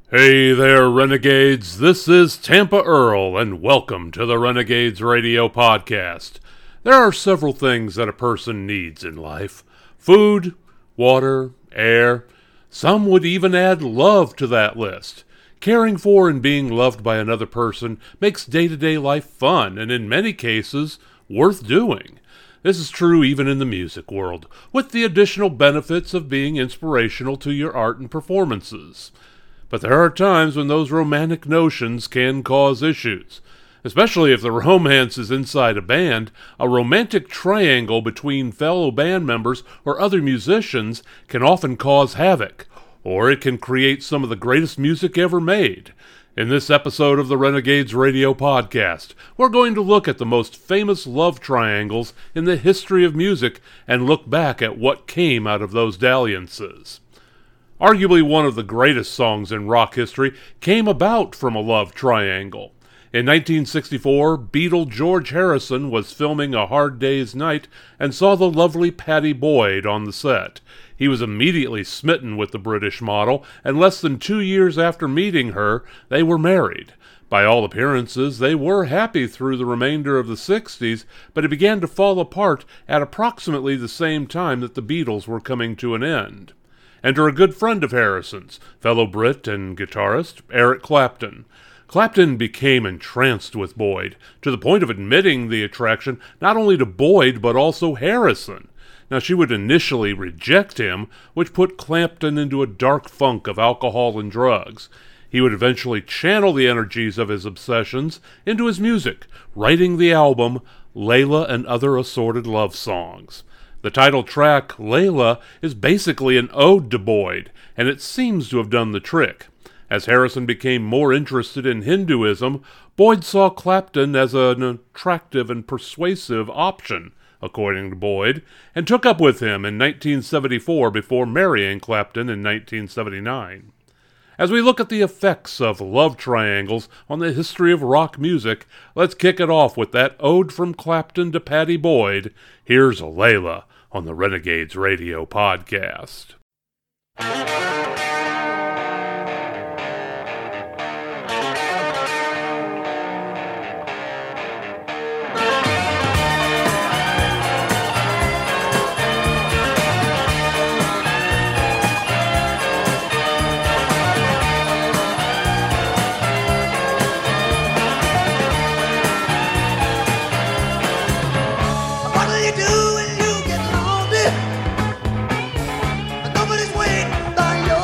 Hey there, Renegades. This is Tampa Earl, and welcome to the Renegades Radio Podcast. There are several things that a person needs in life: food, water, air. Some would even add love to that list. Caring for and being loved by another person makes day-to-day life fun, and in many cases, worth doing. This is true even in the music world, with the additional benefits of being inspirational to your art and performances. But there are times when those romantic notions can cause issues. Especially if the romance is inside a band, a romantic triangle between fellow band members or other musicians can often cause havoc, or it can create some of the greatest music ever made. In this episode of the Renegades Radio Podcast, we're going to look at the most famous love triangles in the history of music and look back at what came out of those dalliances. Arguably one of the greatest songs in rock history came about from a love triangle. In 1964, Beatle George Harrison was filming A Hard Day's Night and saw the lovely Pattie Boyd on the set. He was immediately smitten with the British model, and less than 2 years after meeting her, they were married. By all appearances, they were happy through the remainder of the 60s, but it began to fall apart at approximately the same time that the Beatles were coming to an end. Enter a good friend of Harrison's, fellow Brit and guitarist, Eric Clapton. Clapton became entranced with Boyd, to the point of admitting the attraction not only to Boyd but also Harrison. Now, she would initially reject him, which put Clapton into a dark funk of alcohol and drugs. He would eventually channel the energies of his obsessions into his music, writing the album Layla and Other Assorted Love Songs. The title track, Layla, is basically an ode to Boyd, and it seems to have done the trick. As Harrison became more interested in Hinduism, Boyd saw Clapton as an attractive and persuasive option, according to Boyd, and took up with him in 1974 before marrying Clapton in 1979. As we look at the effects of love triangles on the history of rock music, let's kick it off with that ode from Clapton to Pattie Boyd. Here's Layla on the Renegades Radio Podcast. What'll you do when you get lonely? Nobody's waiting by your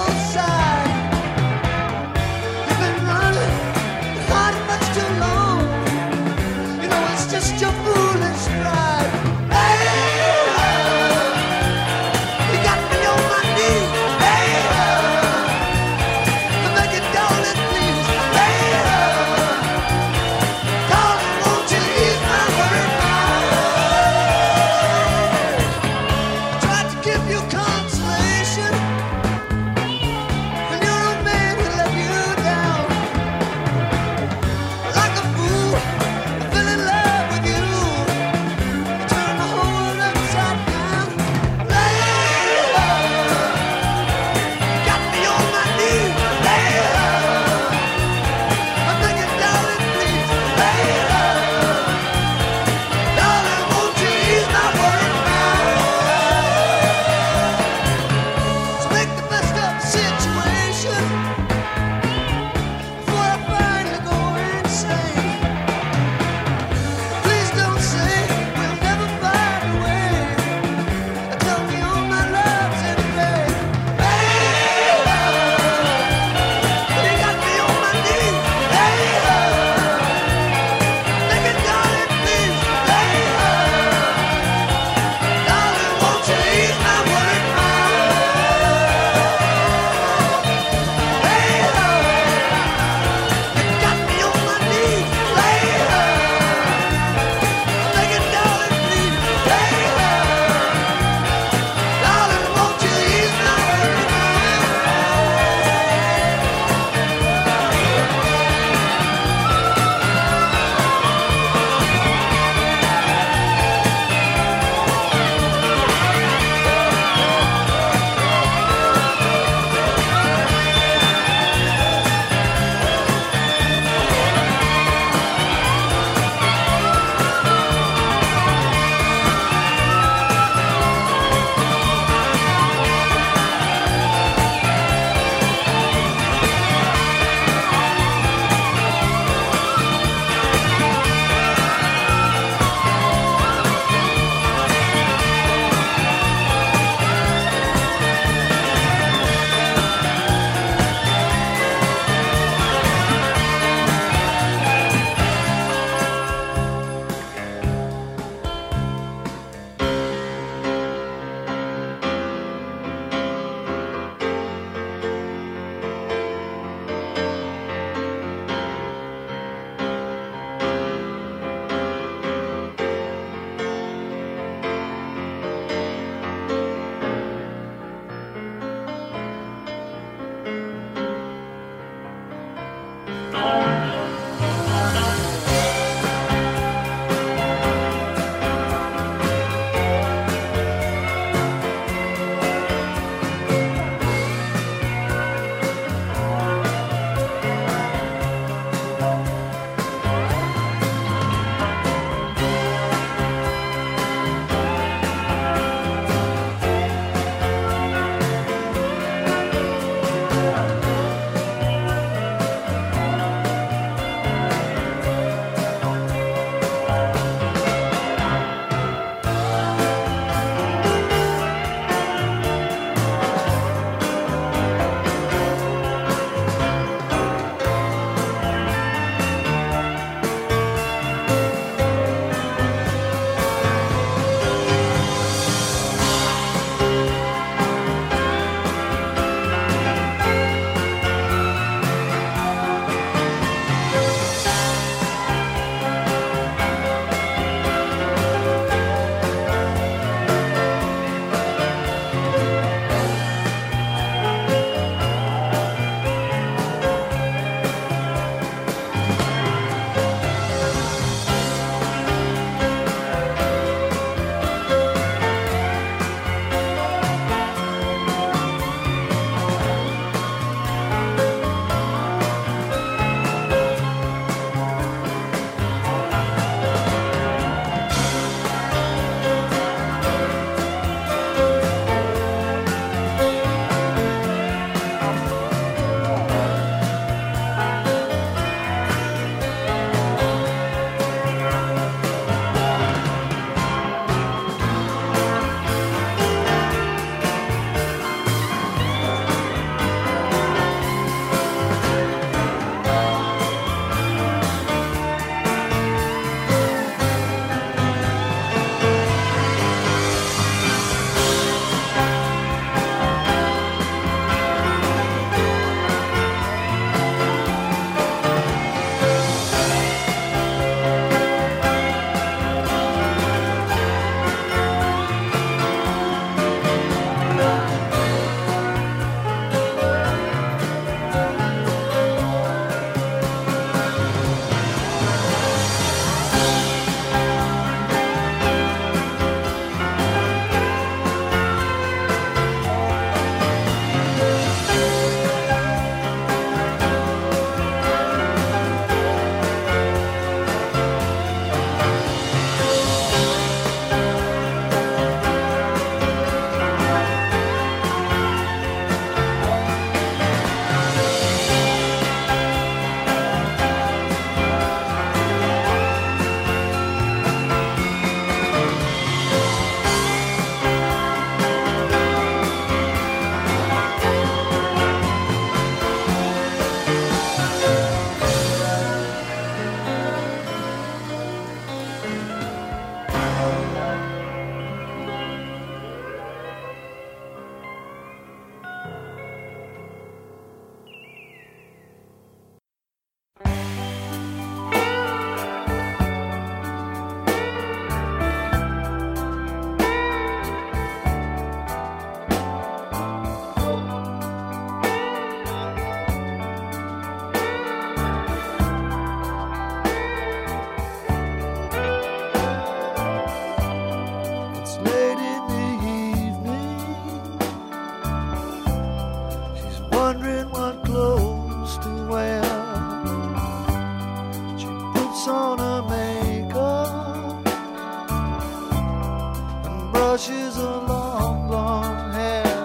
brushes her long blonde hair,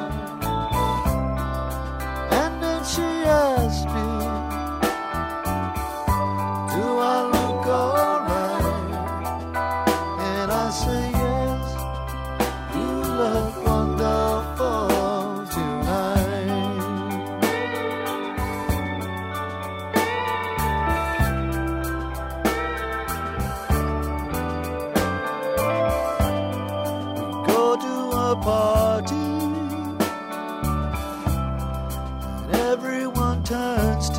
and then she asked me, do I look alright? And I say yes, you look wonderful tonight. We go to a party and everyone turns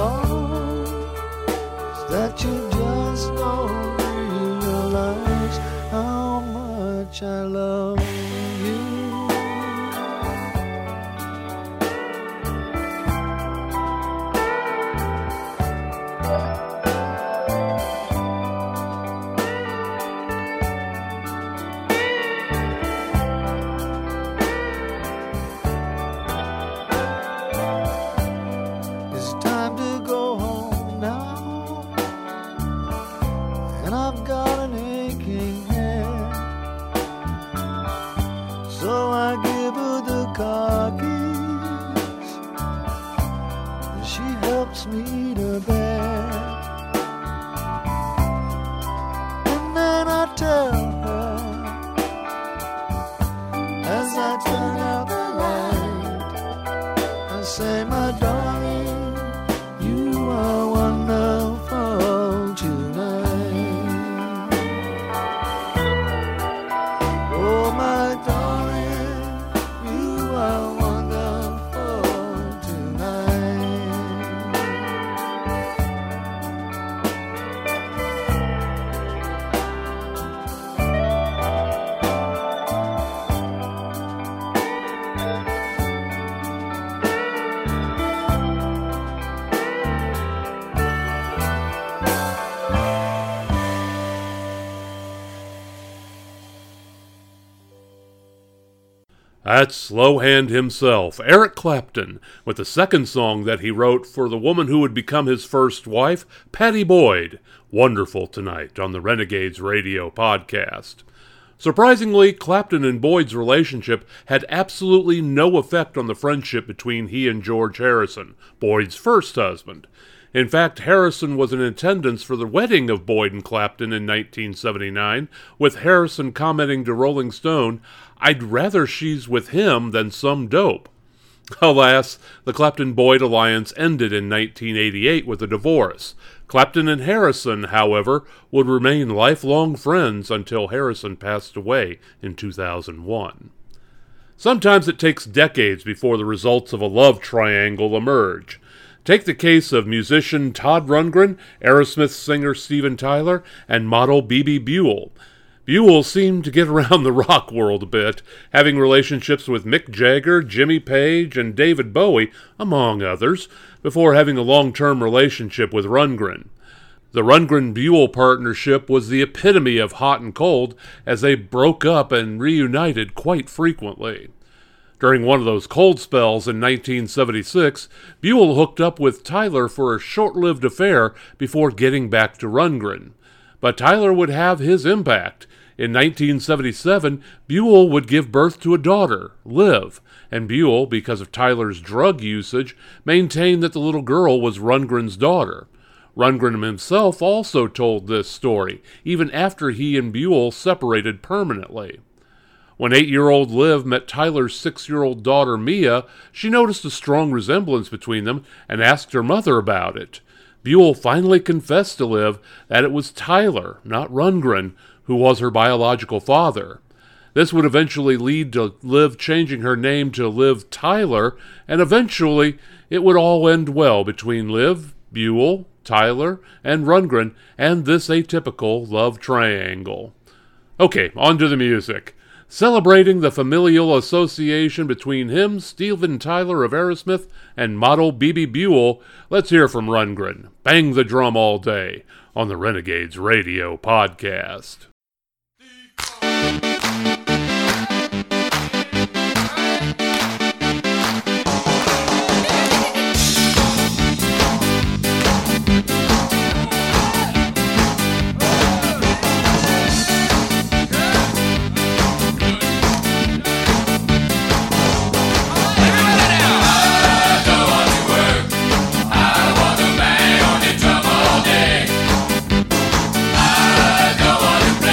lost, that you just don't realize how much I love you. It's time to go home now, and I've got an aching head, so I give her the car keys, and she helps me to bed, and then I tell her, as I turn out the light, I say, my darling, you are wonderful tonight. Oh, my darling, you are wonderful tonight. That's Slow Hand himself, Eric Clapton, with the second song that he wrote for the woman who would become his first wife, Pattie Boyd. Wonderful Tonight on the Renegades Radio podcast. Surprisingly, Clapton and Boyd's relationship had absolutely no effect on the friendship between he and George Harrison, Boyd's first husband. In fact, Harrison was in attendance for the wedding of Boyd and Clapton in 1979, with Harrison commenting to Rolling Stone, "I'd rather she's with him than some dope." Alas, the Clapton-Boyd alliance ended in 1988 with a divorce. Clapton and Harrison, however, would remain lifelong friends until Harrison passed away in 2001. Sometimes it takes decades before the results of a love triangle emerge. Take the case of musician Todd Rundgren, Aerosmith singer Steven Tyler, and model Bebe Buell. Buell seemed to get around the rock world a bit, having relationships with Mick Jagger, Jimmy Page, and David Bowie, among others, before having a long-term relationship with Rundgren. The Rundgren-Buell partnership was the epitome of hot and cold, as they broke up and reunited quite frequently. During one of those cold spells in 1976, Buell hooked up with Tyler for a short-lived affair before getting back to Rundgren. But Tyler would have his impact. In 1977, Buell would give birth to a daughter, Liv, and Buell, because of Tyler's drug usage, maintained that the little girl was Rundgren's daughter. Rundgren himself also told this story, even after he and Buell separated permanently. When 8-year-old Liv met Tyler's 6-year-old daughter Mia, she noticed a strong resemblance between them and asked her mother about it. Buell finally confessed to Liv that it was Tyler, not Rundgren, who was her biological father. This would eventually lead to Liv changing her name to Liv Tyler, and eventually it would all end well between Liv, Buell, Tyler, and Rundgren, and this atypical love triangle. Okay, on to the music. Celebrating the familial association between him, Steven Tyler of Aerosmith, and model Bebe Buell, let's hear from Rundgren. Bang the Drum All Day on the Renegades Radio podcast. I don't want to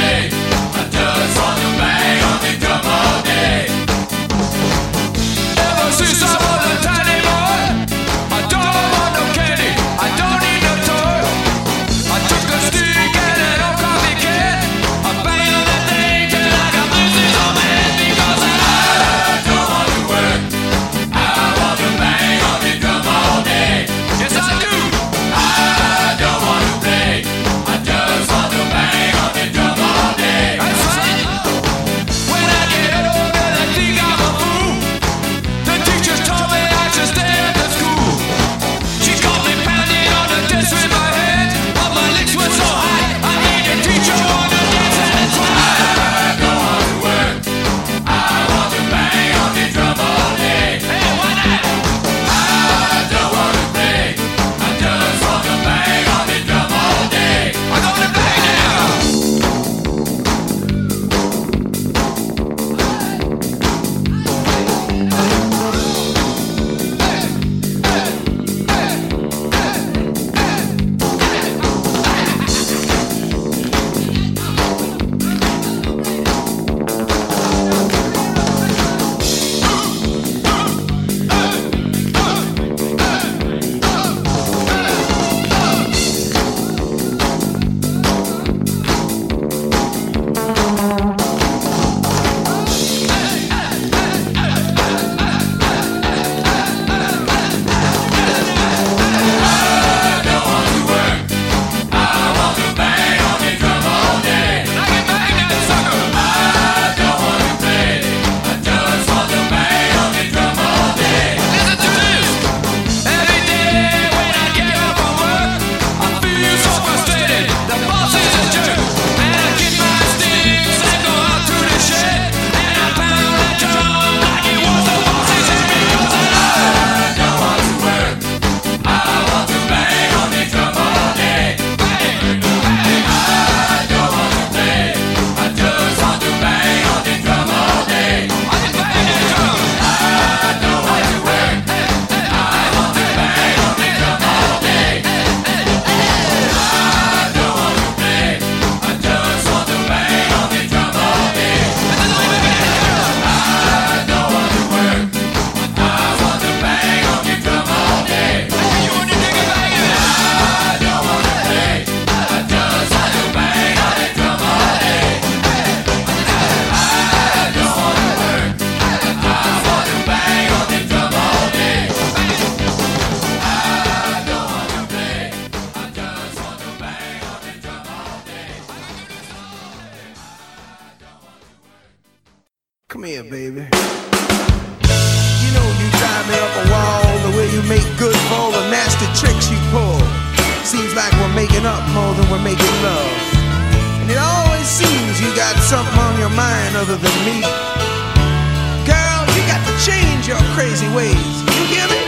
Come here, baby. You know you drive me up a wall, the way you make good for all the nasty tricks you pull. Seems like we're making up more than we're making love. And it always seems you got something on your mind other than me. Girl, you got to change your crazy ways. You hear me?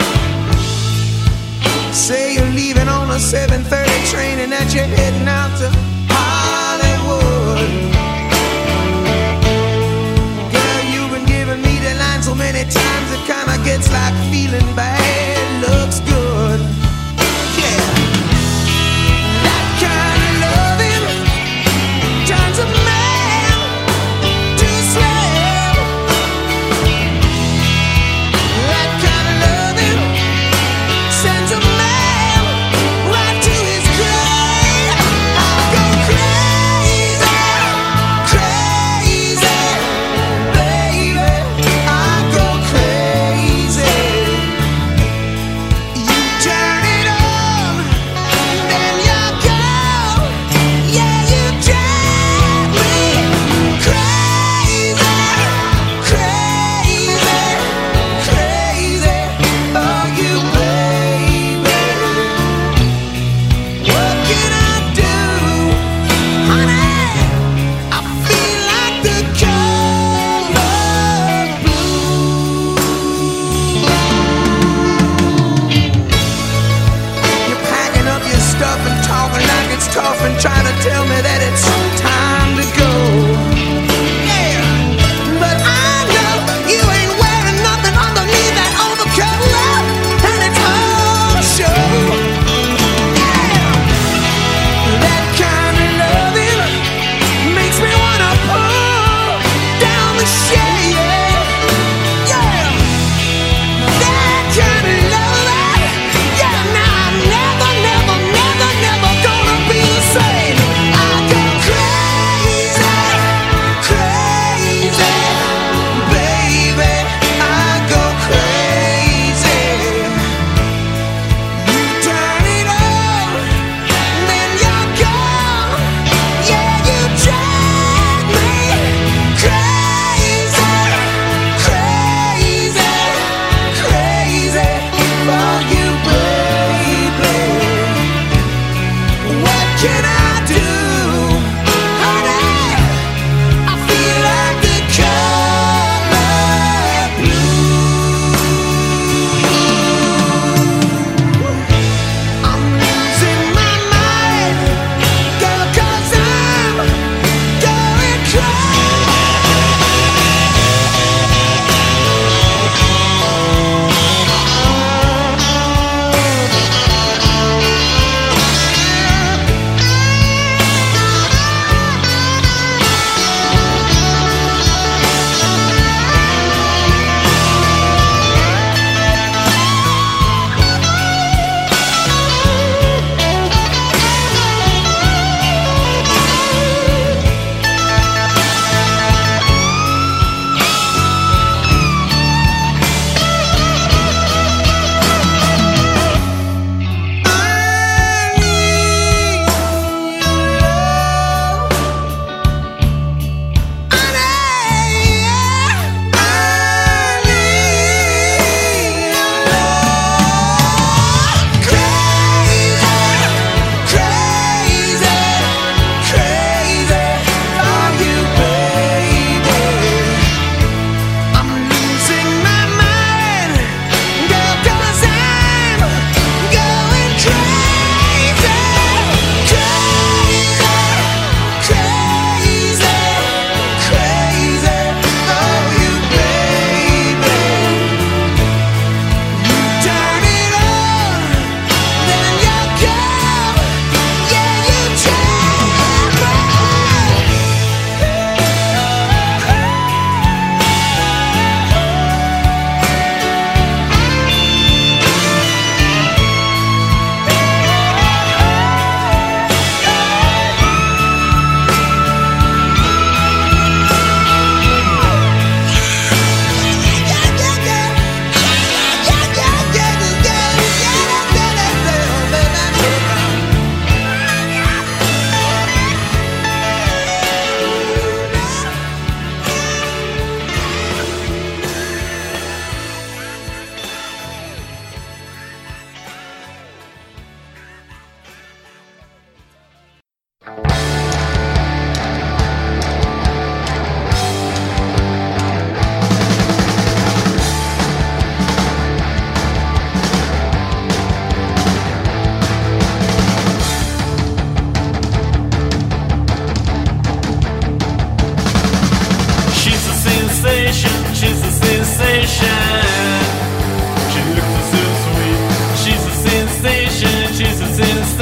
Say you're leaving on a 7:30 train and that you're heading out to Hollywood. Girl, you've been giving me the line so many times it kinda gets like feeling bad looks good. Yeah, that kind of loving turns a man to a slave. That kind of loving sends a man right to his grave. I go crazy, crazy, baby. I go crazy. You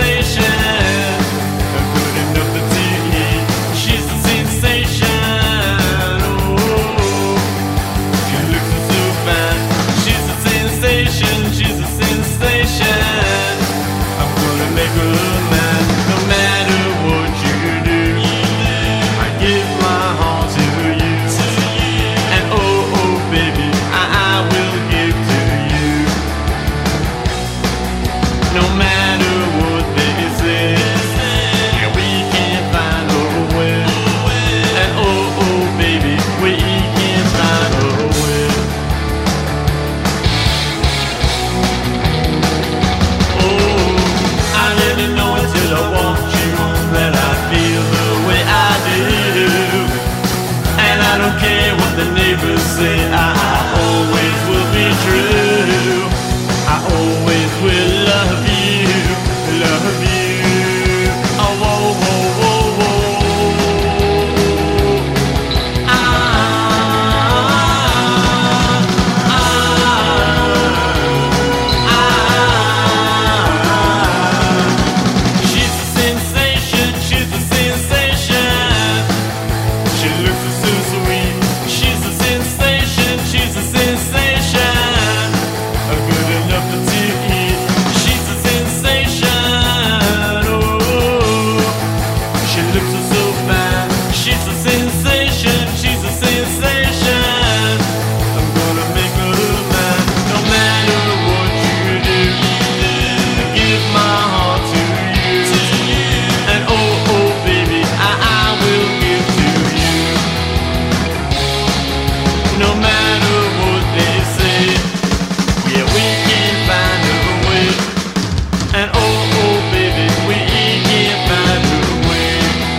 sensation, good enough to eat. She's a sensation, oh, she looks so fine. She's a sensation, she's a sensation. I'm gonna make her mine, no matter what you do. I give my heart to you, and oh, oh, baby, I will give to you. No matter what they say, yeah, we can find a way. And oh, oh, baby, we can find a way. Oh, I didn't know until I walked you that I feel the way I do. And I don't care what the neighbors say, I always will be true. I always will love you, love you. Oh, whoa, whoa, whoa, whoa. She's a sensation, she's a sensation. She looks so sweet. She's a sensation, she's a sensation. Good enough to eat. She's a sensation, oh, she looks so fine. She's a sensation, she's a sensation. I'm gonna make her mine, no matter what you do. I give my heart to you, and oh, oh, baby, I will give to you. No matter what they say, yeah, we can find a way. And oh, oh, baby, we can find a way.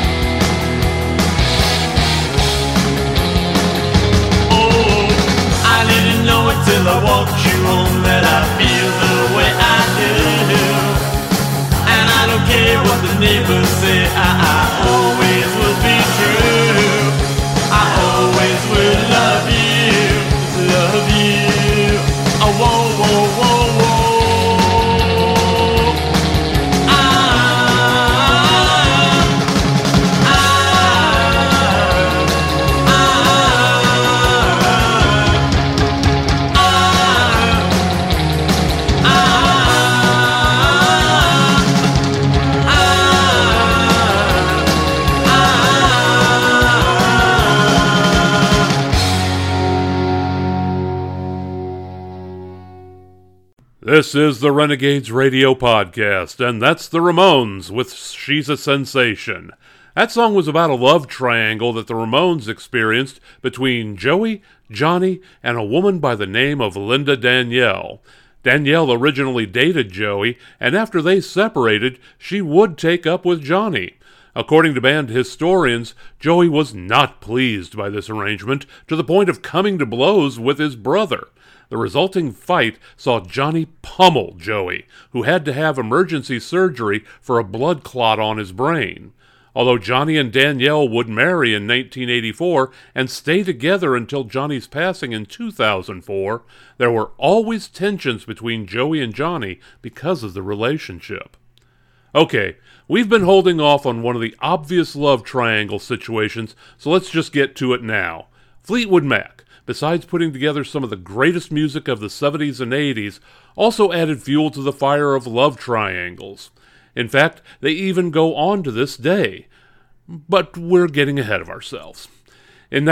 Oh, I didn't know it till I walked you on that I feel the way I do. And I don't care what the neighbors say, I always will be true. I always will love you, love you. Oh, whoa, whoa, whoa, whoa. This is the Renegades Radio Podcast, and that's the Ramones with She's a Sensation. That song was about a love triangle that the Ramones experienced between Joey, Johnny, and a woman by the name of Linda Danielle. Danielle originally dated Joey, and after they separated, she would take up with Johnny. According to band historians, Joey was not pleased by this arrangement to the point of coming to blows with his brother. The resulting fight saw Johnny pummel Joey, who had to have emergency surgery for a blood clot on his brain. Although Johnny and Danielle would marry in 1984 and stay together until Johnny's passing in 2004, there were always tensions between Joey and Johnny because of the relationship. Okay, we've been holding off on one of the obvious love triangle situations, so let's just get to it now. Fleetwood Mac, besides putting together some of the greatest music of the 70s and 80s, also added fuel to the fire of love triangles. In fact, they even go on to this day. But we're getting ahead of ourselves. In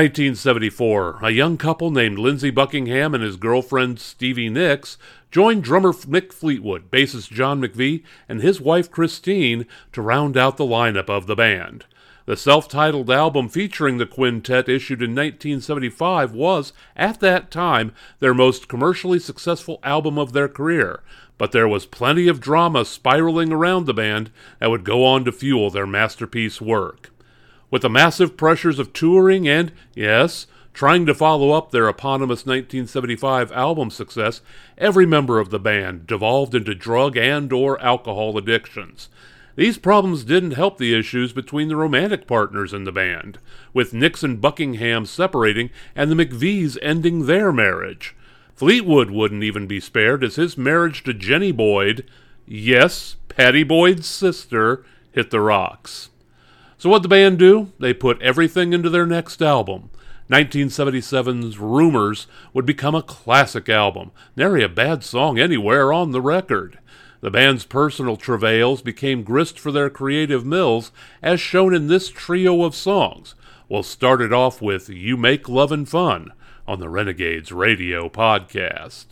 1974, a young couple named Lindsey Buckingham and his girlfriend Stevie Nicks joined drummer Mick Fleetwood, bassist John McVie, and his wife Christine to round out the lineup of the band. The self-titled album featuring the quintet issued in 1975 was, at that time, their most commercially successful album of their career, but there was plenty of drama spiraling around the band that would go on to fuel their masterpiece work. With the massive pressures of touring and, yes, trying to follow up their eponymous 1975 album success, every member of the band devolved into drug and or alcohol addictions. These problems didn't help the issues between the romantic partners in the band, with Nicks and Buckingham separating and the McVies ending their marriage. Fleetwood wouldn't even be spared as his marriage to Jenny Boyd, yes, Pattie Boyd's sister hit the rocks. So what'd the band do? They put everything into their next album. 1977's Rumors would become a classic album, nary a bad song anywhere on the record. The band's personal travails became grist for their creative mills, as shown in this trio of songs. We'll start it off with You Make Lovin' Fun on the Renegades Radio Podcast.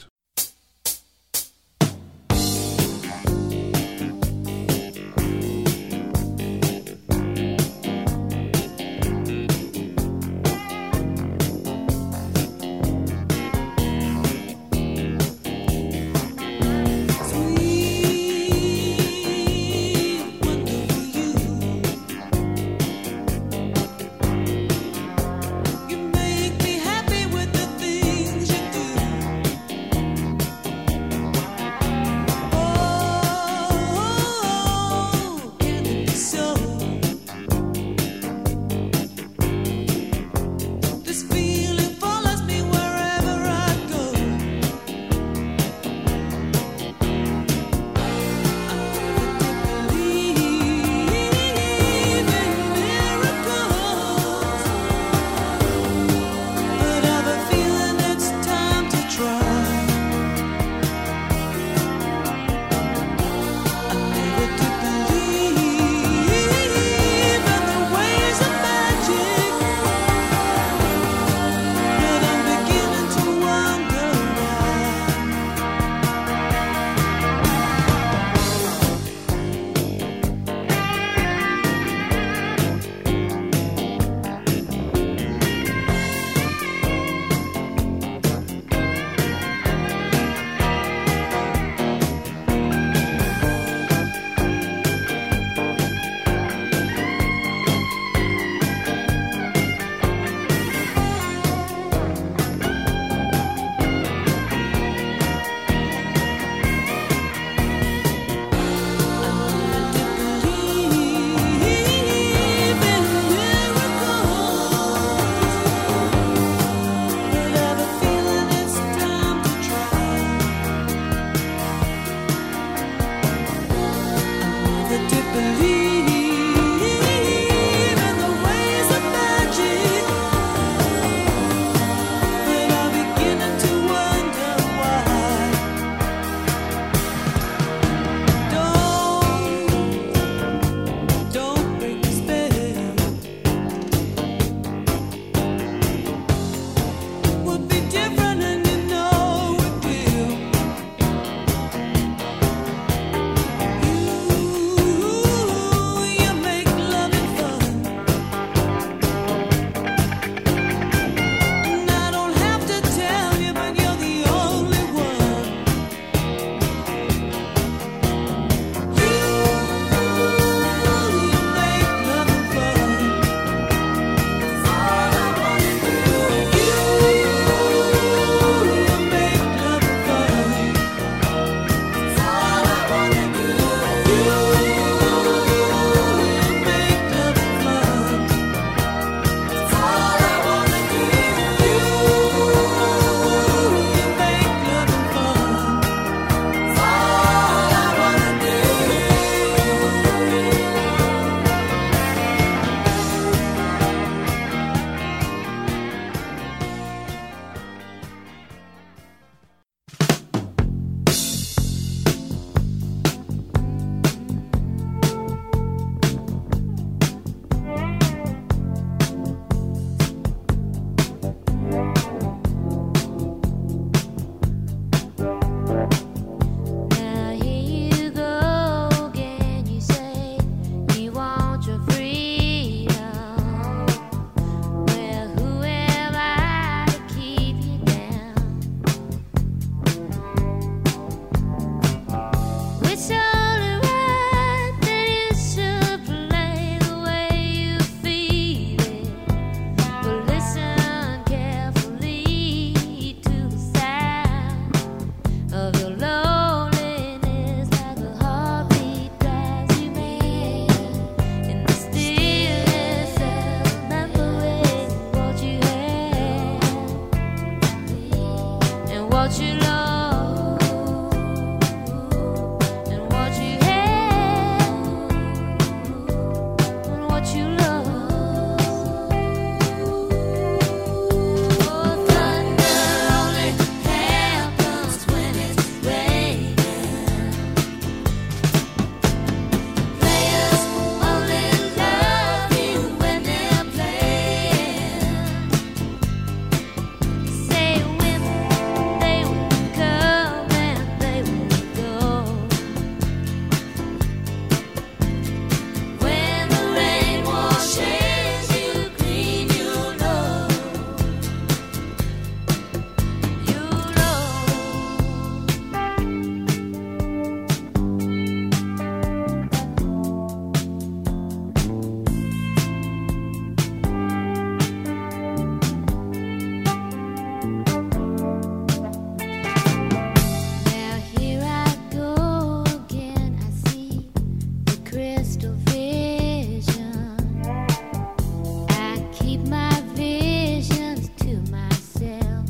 crystal vision. I keep my visions to myself.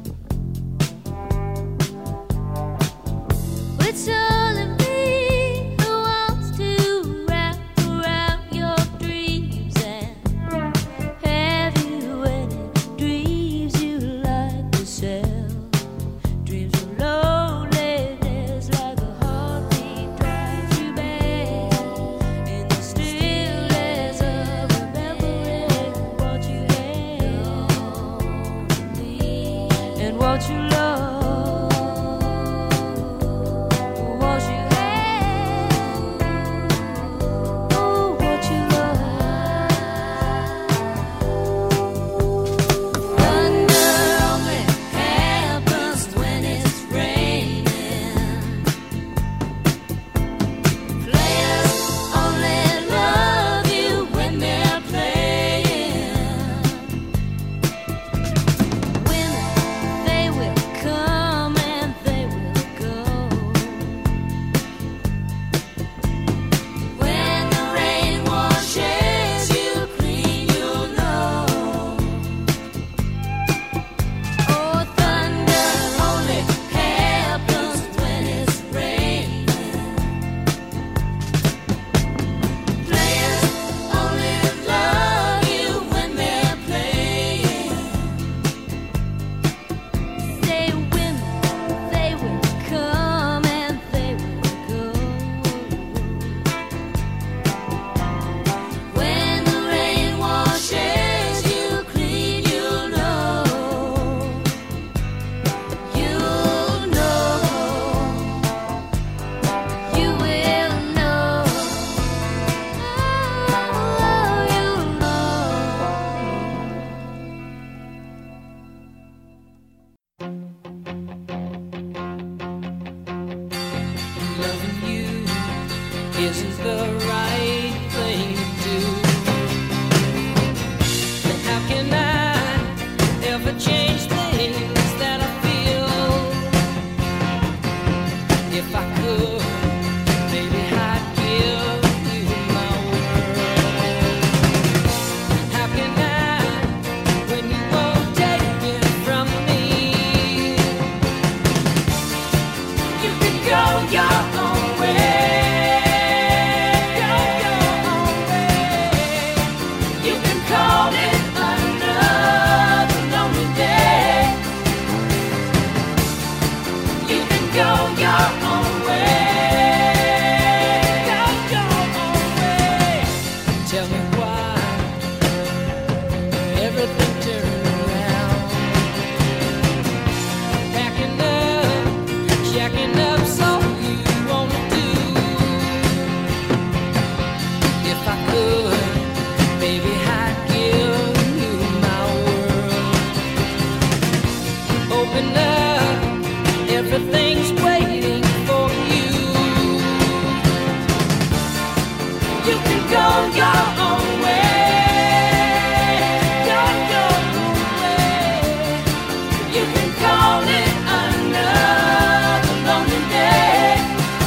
It's only me who wants to wrap around your dreams and have you any dreams you like to sell. Dreams of loneliness like a heartbeat drives you back in the stillness of remembering what you had and what you love. What you had, oh, what you love. Thunder only happens when it's raining. Players only love you when they're playing. Women, they will come and they will go. When the rain washes you clean, you'll know. Oh, thunder only happens when it's raining. Players only love you when they're playing. Say women, they will come and they will go. When the rain washes you clean, you'll know. You'll know. You will know. Oh, you'll Loving you isn't the right thing to do. And how can I ever change things that I feel? If I could, maybe I'd give you my world. How can I, when you won't take it from me? You can go your own way. Go your own way. You can call it another lonely day. You can go your own way. Go your own way. Tell me why everything turned around. Packing up, checking up, so you wanna do. If I could, baby, I'd give you my world. Open up, everything's waiting for you. You can go your own way. Go your own way. You can call it another lonely day.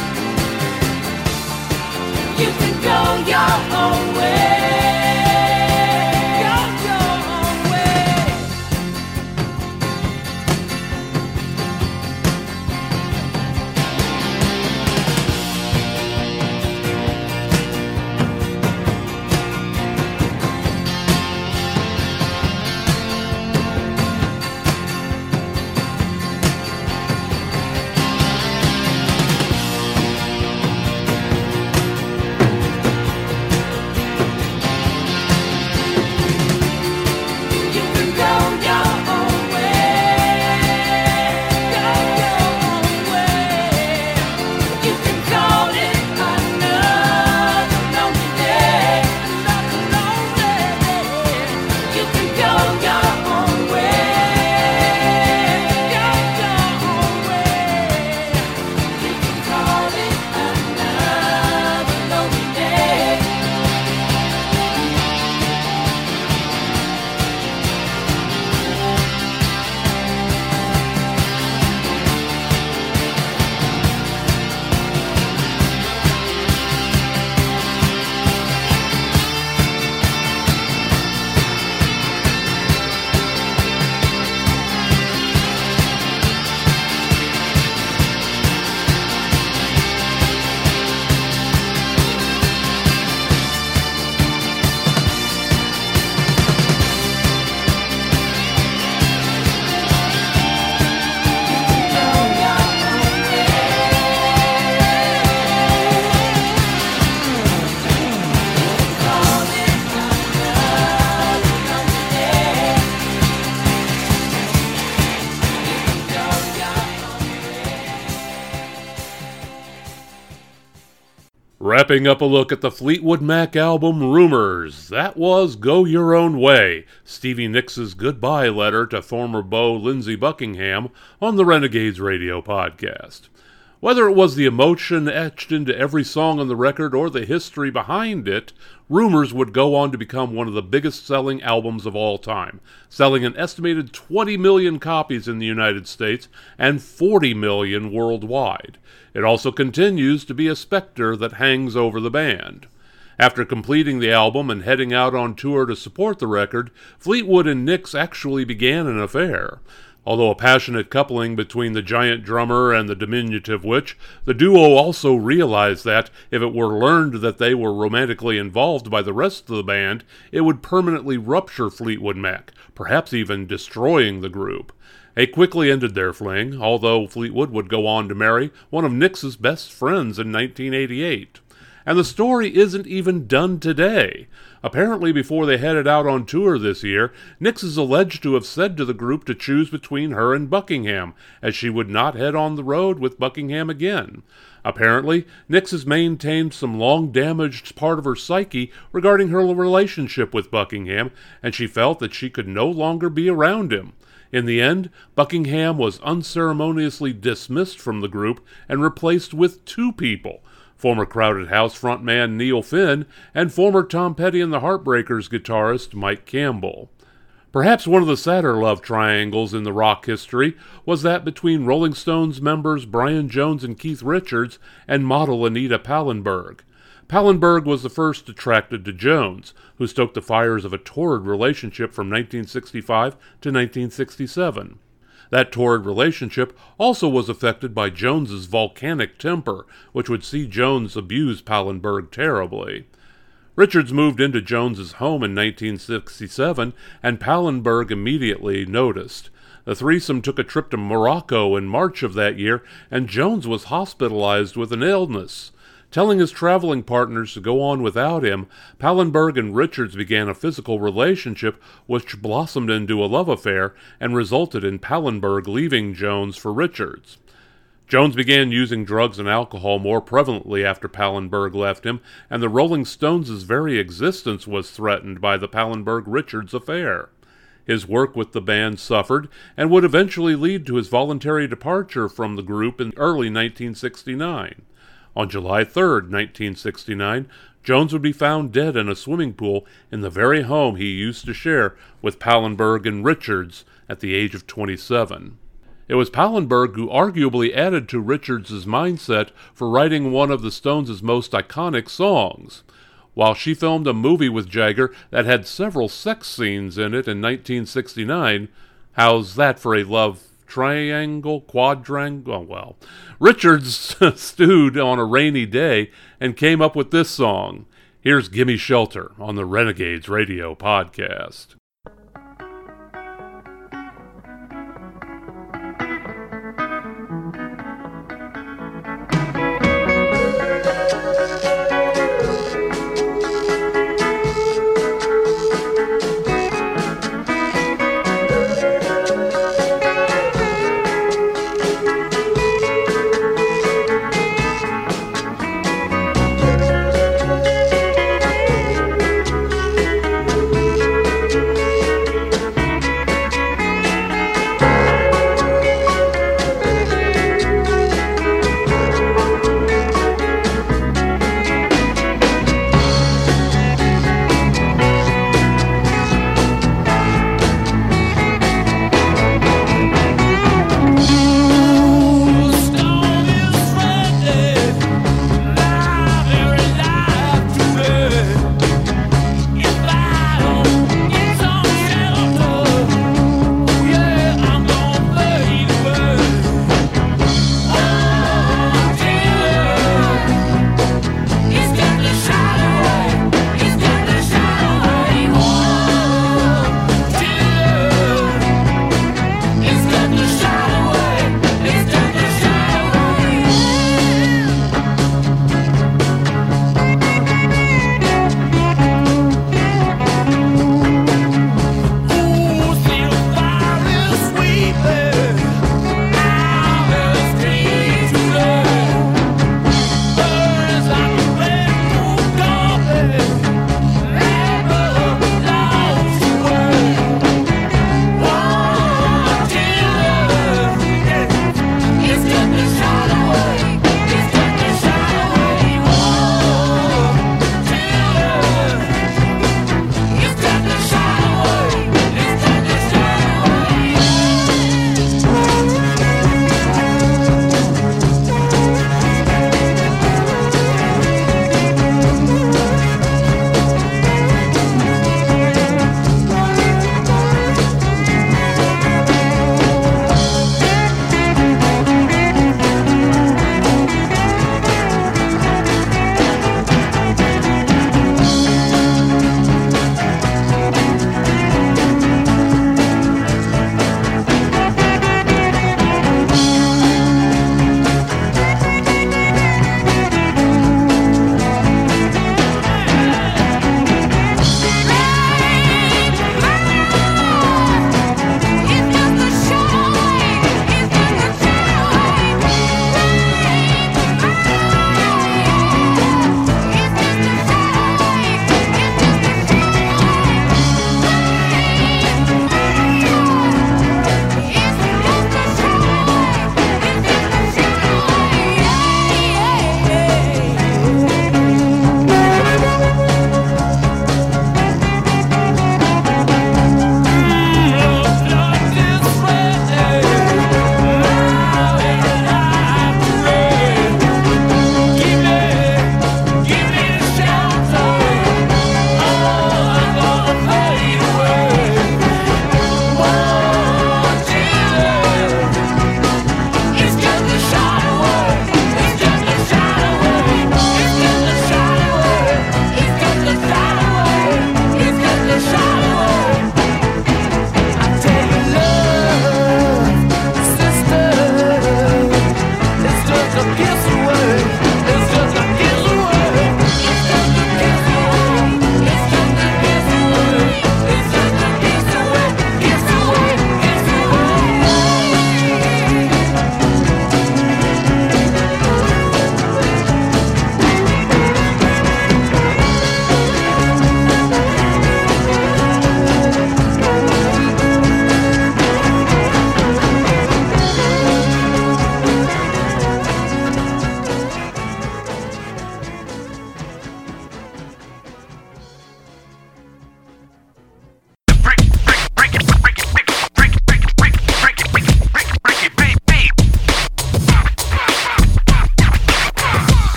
You can go your own way. Go your own way. Wrapping up a look at the Fleetwood Mac album Rumors, that was Go Your Own Way, Stevie Nicks' goodbye letter to former beau Lindsey Buckingham on the Renegades Radio podcast. Whether it was the emotion etched into every song on the record or the history behind it, Rumors would go on to become one of the biggest-selling albums of all time, selling an estimated 20 million copies in the United States and 40 million worldwide. It also continues to be a specter that hangs over the band. After completing the album and heading out on tour to support the record, Fleetwood and Nicks actually began an affair. Although a passionate coupling between the giant drummer and the diminutive witch, the duo also realized that, if it were learned that they were romantically involved by the rest of the band, it would permanently rupture Fleetwood Mac, perhaps even destroying the group. They quickly ended their fling, although Fleetwood would go on to marry one of Nicks' best friends in 1988. And the story isn't even done today. Apparently, before they headed out on tour this year, Nicks is alleged to have said to the group to choose between her and Buckingham, as she would not head on the road with Buckingham again. Apparently, Nicks has maintained some long-damaged part of her psyche regarding her relationship with Buckingham, and she felt that she could no longer be around him. In the end, Buckingham was unceremoniously dismissed from the group and replaced with two people, former Crowded House frontman Neil Finn, and former Tom Petty and the Heartbreakers guitarist Mike Campbell. Perhaps one of the sadder love triangles in the rock history was that between Rolling Stones members Brian Jones and Keith Richards and model Anita Pallenberg. Pallenberg was the first attracted to Jones, who stoked the fires of a torrid relationship from 1965 to 1967. That torrid relationship also was affected by Jones's volcanic temper, which would see Jones abuse Pallenberg terribly. Richards moved into Jones's home in 1967, and Pallenberg immediately noticed. The threesome took a trip to Morocco in March of that year, and Jones was hospitalized with an illness. Telling his traveling partners to go on without him, Pallenberg and Richards began a physical relationship which blossomed into a love affair and resulted in Pallenberg leaving Jones for Richards. Jones began using drugs and alcohol more prevalently after Pallenberg left him, and the Rolling Stones' very existence was threatened by the Pallenberg-Richards affair. His work with the band suffered, and would eventually lead to his voluntary departure from the group in early 1969. On July 3, 1969, Jones would be found dead in a swimming pool in the very home he used to share with Pallenberg and Richards at the age of 27. It was Pallenberg who arguably added to Richards' mindset for writing one of the Stones' most iconic songs. While she filmed a movie with Jagger that had several sex scenes in it in 1969, how's that for a love triangle, quadrangle? Oh, well. Richards stewed on a rainy day and came up with this song. Here's Gimme Shelter on the Renegades Radio podcast.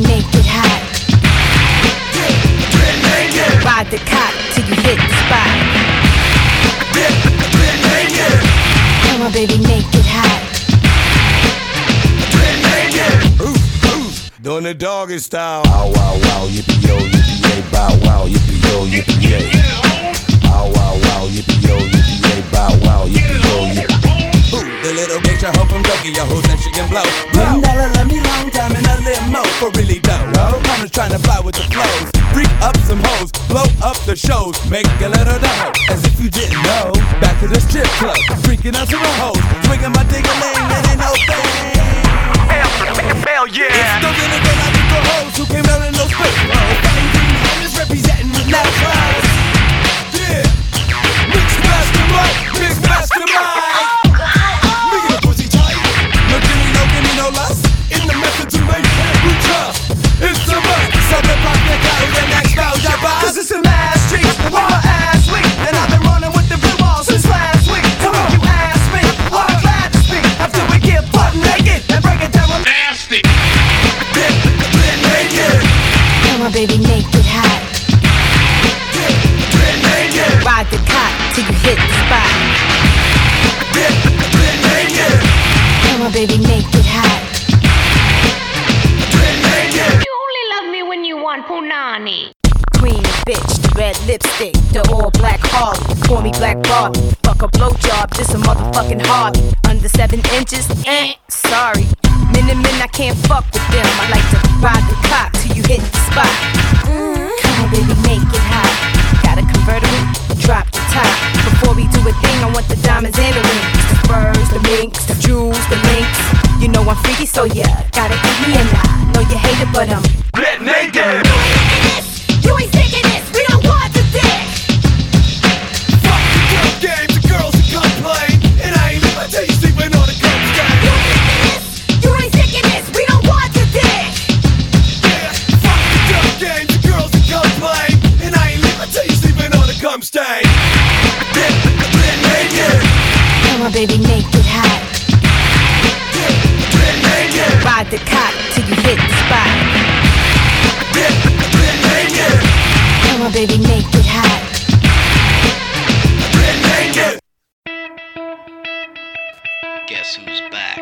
make it hot. Ride the cop till you hit the spot. Come on, baby, make it hot. Doing the doggy style. Bow wow wow, yippee yo, yippee yay, bow wow, yippee yo, yippee yay. Bow wow wow, yippee yo, yippee yay, bow wow, yippee yo, yippee. Ooh, the little bitch, I hope I'm joking, your hoes that she can blow. $1 let me long time in a limo for really dough. I'm just trying to fly with the flows. Freak up some hoes, blow up the shows, make a little dough. As if you didn't know, back to the strip club, freaking out to the hoes, swinging my ding-a-ling, it ain't no thing. Hell yeah! It's those intergalactic hoes who came out in those space clothes. I'm just representing the last house. Yeah! Mixed mastermind! Mixed mastermind! Make it a pussy tight. No give me no lust. In the method to make we trust. It's a must. Something pop that out of the next bout your boss. Cause it's the last street. I'm on my ass week. And I've been running with the blue balls since last week. Come on, you ask me. Well, I'm glad to speak. After we get butt naked and break it down. Nasty. Come on, baby, make it hot. Ride the cop till you hit the spot. Come on, baby, make it hot. You only love me when you want punani. Queen bitch, red lipstick, the all black Harley. Call me Black Barbie. Fuck a blowjob, this a motherfucking hobby. Under 7 inches, sorry. Min, I can't fuck with them. I like to ride the cop till you hit the spot. Come on, baby, make it hot. Got a convertible, drop the top. Before we do a thing, I want the diamonds and the rings. The furs, the minks, the jewels, the links. You know I'm freaky, so yeah, gotta eat me and I know you hate it, but I'm Get naked! You ain't thinking this, we don't want the dick. Fuck the girl game, the girls who complain. And I ain't never tell you sleeping on the comes game. You ain't thinking this, we don't want the dick. Yeah, fuck the girl game, the girls who complain. And I ain't never tell you sleeping on the cum stain. Get naked. Come on, baby, make it hot. Get naked. Ride the cop till you hit the spot. Get naked. Come on, baby, make it hot. Get naked. Guess who's back?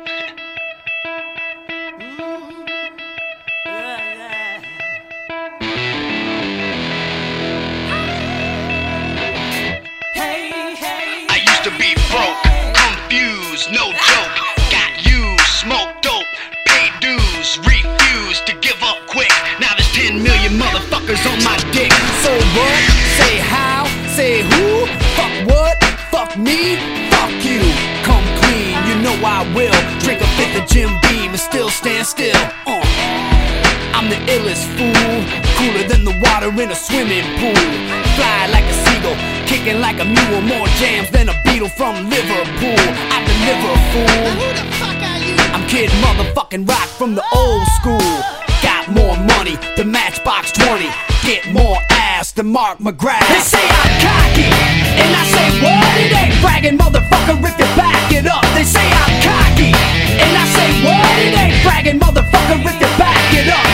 I used to be broke, confused, no joke. Got used, smoked dope, paid dues, refused to give up quick. Now there's 10 million motherfuckers on my dick. So what? Say how? Say who? Fuck what? Fuck me? Fuck you. Come clean, you know I will. Drink a fifth of Jim Beam and still stand still. I'm the illest fool, cooler than the water in a swimming pool. Fly like a seagull, kicking like a mule. More jams than a beetle from Liverpool. I deliver, fool. Now who the fuck are you? I'm Kid motherfucking Rock from the old school. Got more money than Matchbox 20. Get more ass than Mark McGrath. They say I'm cocky, and I say what? It ain't bragging, motherfucker, if you back it up. They say I'm cocky, and I say what? It ain't bragging, motherfucker, if you back it up.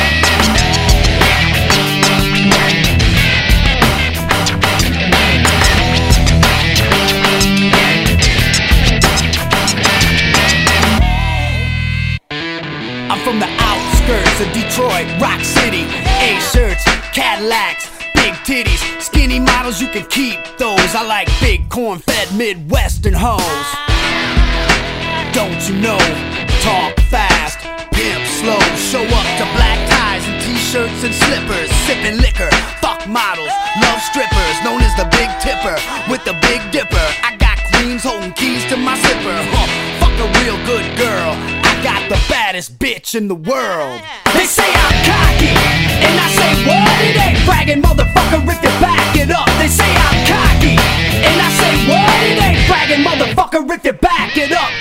I'm from the outskirts of Detroit, Rock City. A-shirts, Cadillacs, big titties, skinny models, you can keep those. I like big corn-fed Midwestern hoes. Don't you know? Talk fast, pimp slow. Show up to black ties and t-shirts and slippers. Sipping liquor, fuck models, love strippers. Known as the Big Tipper with the Big Dipper. I got queens holding keys to my zipper. Fuck a real good girl. Got the baddest bitch in the world. They say I'm cocky, and I say what? It ain't bragging, motherfucker, if you back it up. They say I'm cocky, and I say what? It ain't bragging, motherfucker, if you back it up.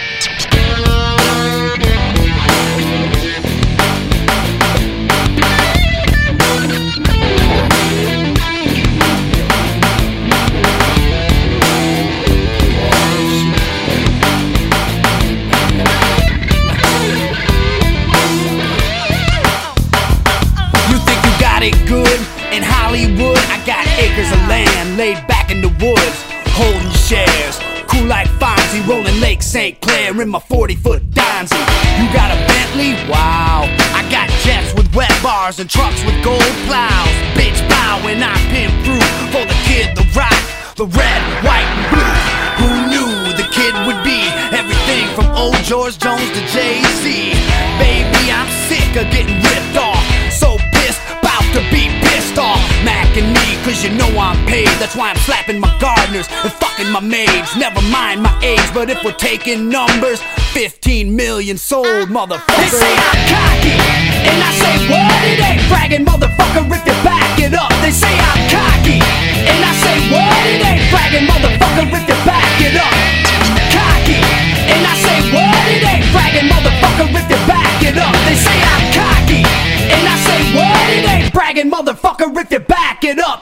got it good in Hollywood. I got acres of land laid back in the woods, holding shares. Cool like Fonzie, rolling Lake St. Clair in my 40-foot Donzie. You got a Bentley? Wow. I got jets with wet bars and trucks with gold plows. Bitch bow when I pimp through for the kid, the rock, the red, white, and blue. Who knew the kid would be everything from old George Jones to Jay-Z? Baby, I'm sick of getting ripped off. So pissed, about to be pissed off. Macking me, cause you know I'm paid. That's why I'm slapping my gardeners and fucking my maids. Never mind my age, but if we're taking numbers, 15 million sold, motherfucker. They say I'm cocky, and I say what? It ain't bragging, motherfucker, if you back it up. They say I'm cocky, and I say what? It ain't bragging, motherfucker, if you back it up. Cocky, and I say what? It ain't bragging, motherfucker, if you back it up. They say I'm cocky, and I say what? It ain't bragging, motherfucker, if you back it up.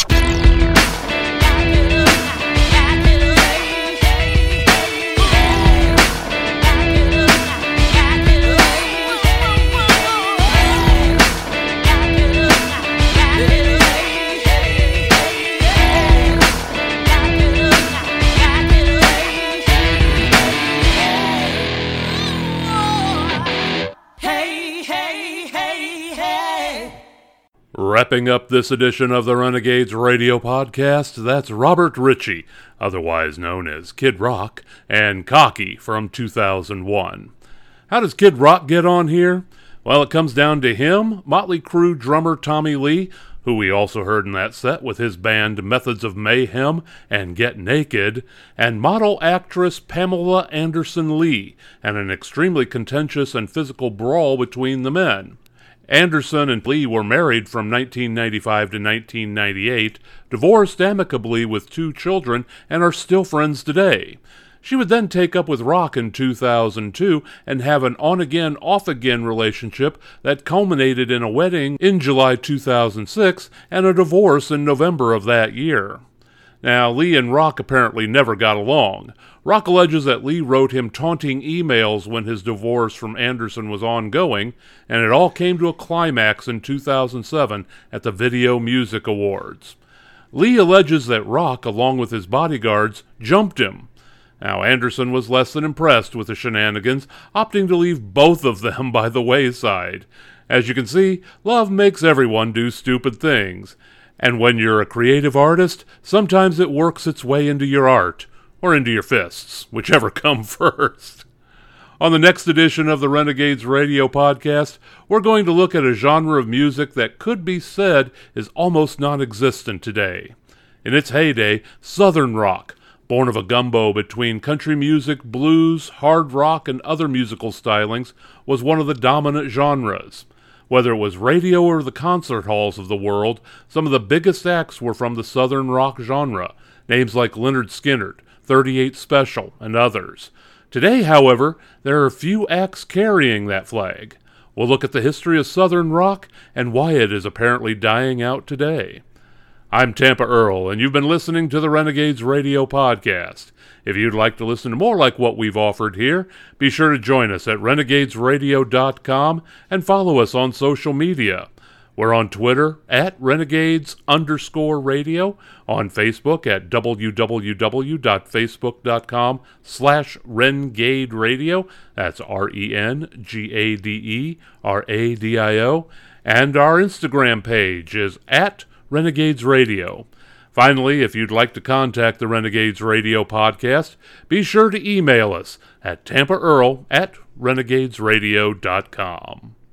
Wrapping up this edition of the Renegades Radio Podcast, that's Robert Ritchie, otherwise known as Kid Rock, and Cocky from 2001. How does Kid Rock get on here? Well, it comes down to him, Motley Crue drummer Tommy Lee, who we also heard in that set with his band Methods of Mayhem and Get Naked, and model actress Pamela Anderson Lee, and an extremely contentious and physical brawl between the men. Anderson and Lee were married from 1995 to 1998, divorced amicably with 2 children, and are still friends today. She would then take up with Rock in 2002 and have an on-again, off-again relationship that culminated in a wedding in July 2006 and a divorce in November of that year. Now, Lee and Rock apparently never got along. Rock alleges that Lee wrote him taunting emails when his divorce from Anderson was ongoing, and it all came to a climax in 2007 at the Video Music Awards. Lee alleges that Rock, along with his bodyguards, jumped him. Now, Anderson was less than impressed with the shenanigans, opting to leave both of them by the wayside. As you can see, love makes everyone do stupid things. And when you're a creative artist, sometimes it works its way into your art, or into your fists, whichever come first. On the next edition of the Renegades Radio Podcast, we're going to look at a genre of music that could be said is almost non-existent today. In its heyday, Southern rock, born of a gumbo between country music, blues, hard rock, and other musical stylings, was one of the dominant genres. Whether it was radio or the concert halls of the world, some of the biggest acts were from the Southern rock genre, names like Lynyrd Skynyrd, 38 Special, and others. Today, however, there are few acts carrying that flag. We'll look at the history of Southern rock and why it is apparently dying out today. I'm Tampa Earl, and you've been listening to the Renegades Radio Podcast. If you'd like to listen to more like what we've offered here, be sure to join us at renegadesradio.com and follow us on social media. We're on Twitter at Renegades_radio, on Facebook at www.facebook.com/RengadeRadio, that's RengadeRadio, and our Instagram page is at Renegades Radio. Finally, if you'd like to contact the Renegades Radio Podcast, be sure to email us at tampaearl@renegadesradio.com.